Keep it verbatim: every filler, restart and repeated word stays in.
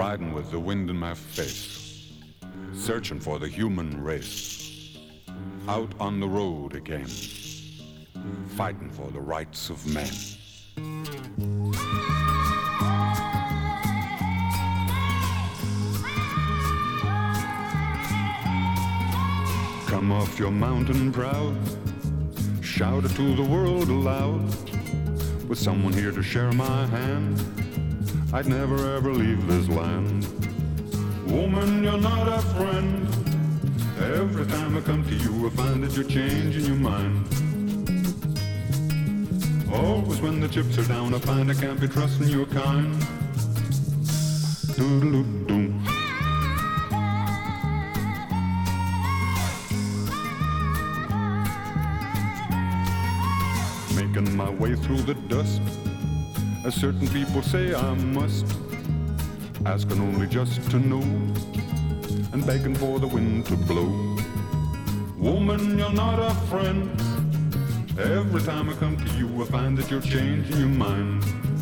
riding with the wind in my face, searching for the human race, out on the road again, fighting for the rights of men. Come off your mountain proud, shout it to the world aloud, with someone here to share my hand, I'd never ever leave this land. Woman, you're not a friend. Every time I come to you I find that you're changing your mind. Always when the chips are down I find I can't be trusting your kind. Doodle-doo-doo. Making my way through the dust, as certain people say I must, asking only just to know, and begging for the wind to blow. Woman, you're not a friend. Every time I come to you I find that you're changing your mind.